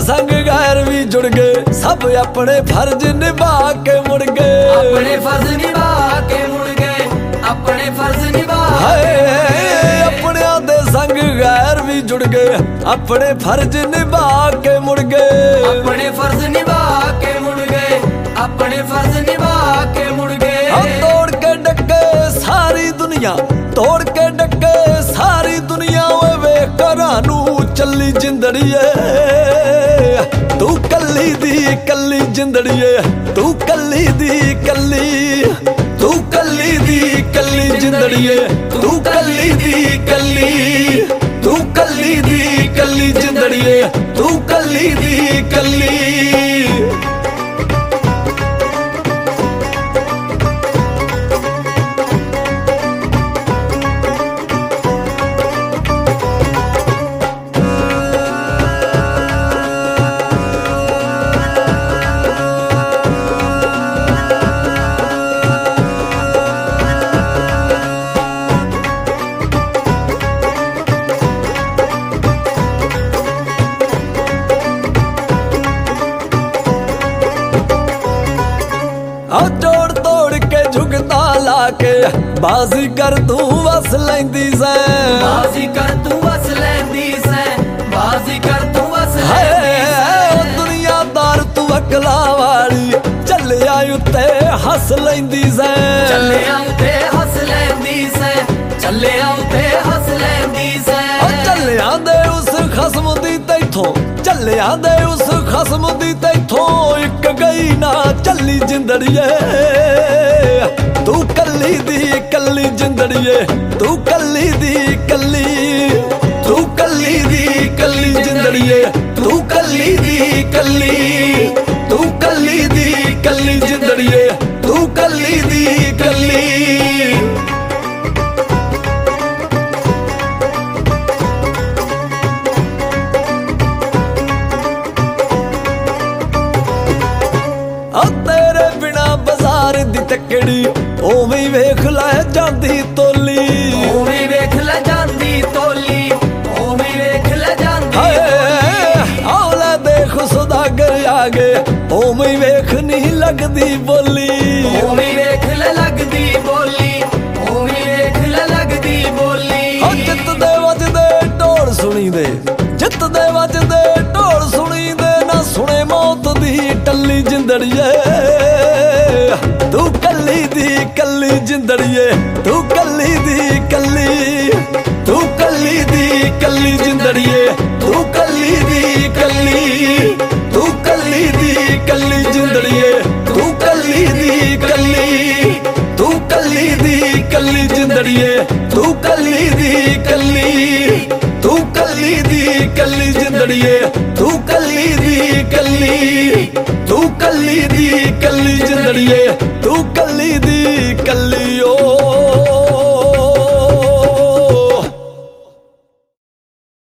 संग गैर भी जुड़ गए, सब अपने फर्ज निभा के मुड़ गए। अपने फर्ज निभा के मुड़ गए, अपने फर्ज निभा अपने दे संग गैर भी जुड़ गए, अपने फर्ज निभा के मुड़ गए। अपने फर्ज निभा के मुड़ गए, अपने फर्ज निभा के मुड़ गए। तोड़ के डके सारी दुनिया, तोड़ के डके सारी दुनिया वे घरानू चली जिंदड़ीए। तू कली दी कली जिंदड़ीए, तू कली दी कली, तू कली दी कली जिंदड़ीए, तू कली दी कली, तू कली दी कली जिंदड़ीए, तू कली दी कली। तोड़ तोड़ के झुकता लाके बाजी कर तू वस लैंदी सै, बाजी कर तू वस लैंदी सै, बाजी कर तू वस लैंदी। दुनियादार तू अकला वाली चलिया उत्ते हस लैंदी सै, चलिया उत्ते हस लैंदी सै, चलिया उत्ते हस लैंदी सै। चलिया दे उस खसम दी तैथों, चलिया दे उस खसम दी तैथों एक गई ना चली जिंदड़ीए। तू कली दी कली जिंदड़ीए, तू कली दी कली, तू कली दी कली जिंदड़ीए, तू कली दी कली, तू कली दी कली जिंदड़ीए, तू कली दी कली। तेरे बिना बाजार दी तकड़ी ओवें वेख लै जांदी तोली, ओवें वेख लै जांदी तोली, ओवें वेख लै जांदी तोली। औला देख सुदागर आगे ओवें वेख नहीं लगदी बोली, ओवें वेख लै लगदी बोली, ओवें वेख लै लगदी बोली। जित दे वजदे ढोल सुनी दे, जित दे वजदे ढोल सुनी दे, ना सुने मौत दी टल्ली जिंदड़ीए। तू कली दी कली जिंदड़ीए, तू कली दी कली, तू कली दी कली जिंदड़ीए, तू कली दी कली, तू कली दी कली जिंदड़ीए, तू कली दी कली, तू कली दी कली जिंदड़ीए, तू कली दी कली, तू कली दी कली जिंदड़ीए, तू कली दी कली, तू कली दी कली जिंदड़ीए, तू कली दी कली ओ।